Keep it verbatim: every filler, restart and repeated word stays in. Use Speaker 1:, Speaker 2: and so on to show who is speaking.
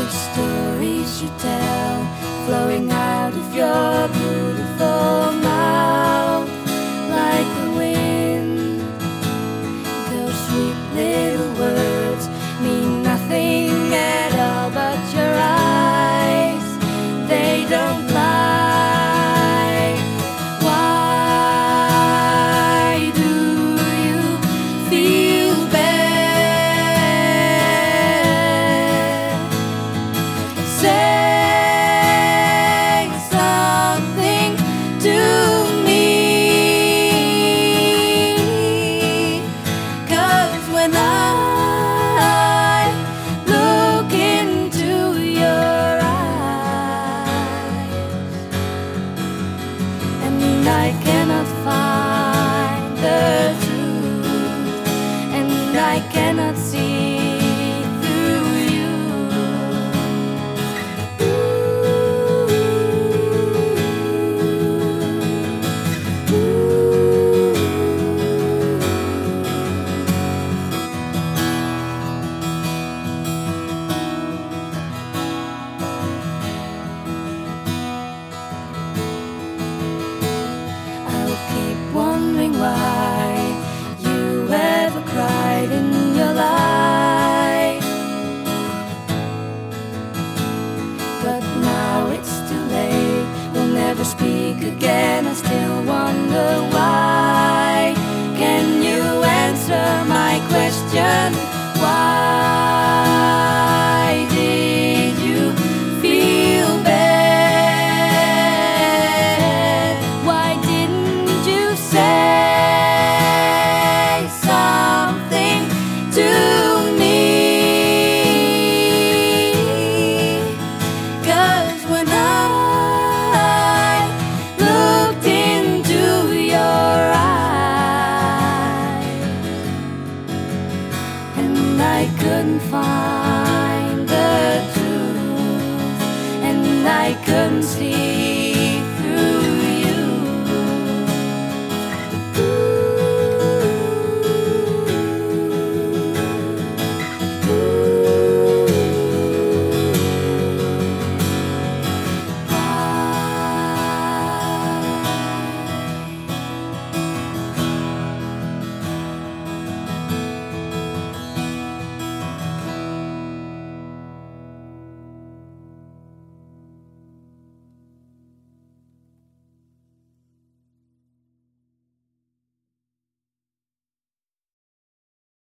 Speaker 1: The stories you tell, flowing out of your beautiful mouth like the wind. Those sweet little words mean nothing at all, but your eyes, they don't lie. Why do you feel bad? Say something to me, 'cause when I look into your eyes, and I cannot find the truth, and I cannot see through you. I'll keep wondering why you ever cried in your life, but now it's too late. We'll never speak again. I still wonder why. Can you answer my question? Why did you feel bad? Why didn't you say something to me? 'Cause when I looked into your eyes, and I couldn't find the truth, and I couldn't see